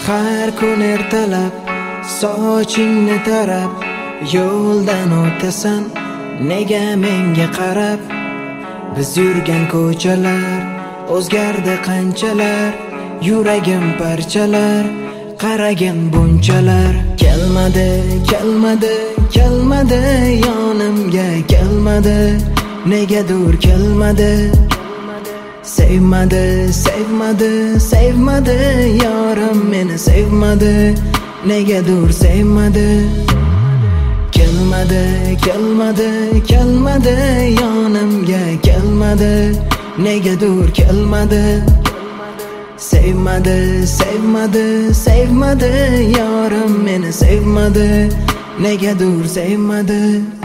Har kun ertalab sochingni tarab yo'ldan o'tasan, nega menga qarab? Biz yurgan ko'chalar o'zgardi qanchalar, yuragim parchalar, qaragin bunchalar. Kelmadi, kelmadi, kelmadi, yonimga kelmadi, negadir kelmadi. Sevmadi, sevmadi, sevmadi, yorim meni sevmadi, negadir sevmadi. Kelmadi, kelmadi, kelmadi, yonimga kelmadi, negadir kelmadi. Sevmadi, sevmadi, sevmadi, yorim meni sevmadi, negadir sevmadi.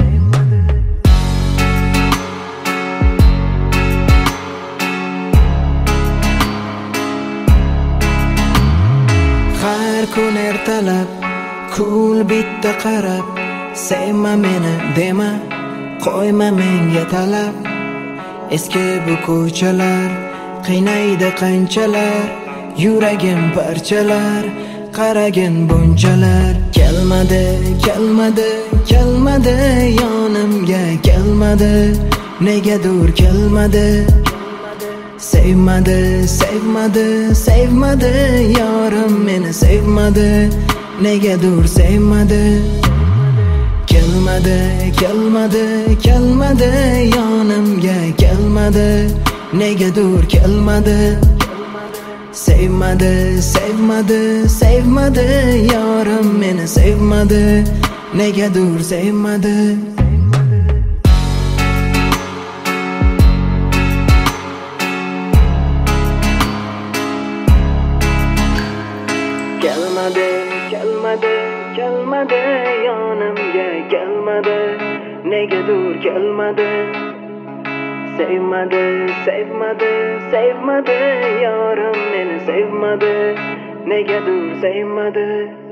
Har kun ertalab kul bitta qarab, sevma meni dema, qo'yma menga talab. Eski bu ko'chalar qiynaydi qanchalar, yuragim parchalar, qaragin bunchalar. Kelmadi, kelmadi, kelmadi, yonimga kelmadi, negadir kelmadi. Sevmadi, sevmadi, sevmadi, yorim meni sevmadi, negadir sevmadi. Kelmadi, kelmadi, kelmadi, yonimga kelmadi, negadir kelmadi. Sevmadi, sevmadi, sevmadi, yorim meni sevmadi, negadir sevmadi. Kelmadi, kelmadi, kelmadi, yonimga kelmadi, negadir kelmadi. Sevmadi, sevmadi, sevmadi, yorim meni sevmadi, negadir sevmadi.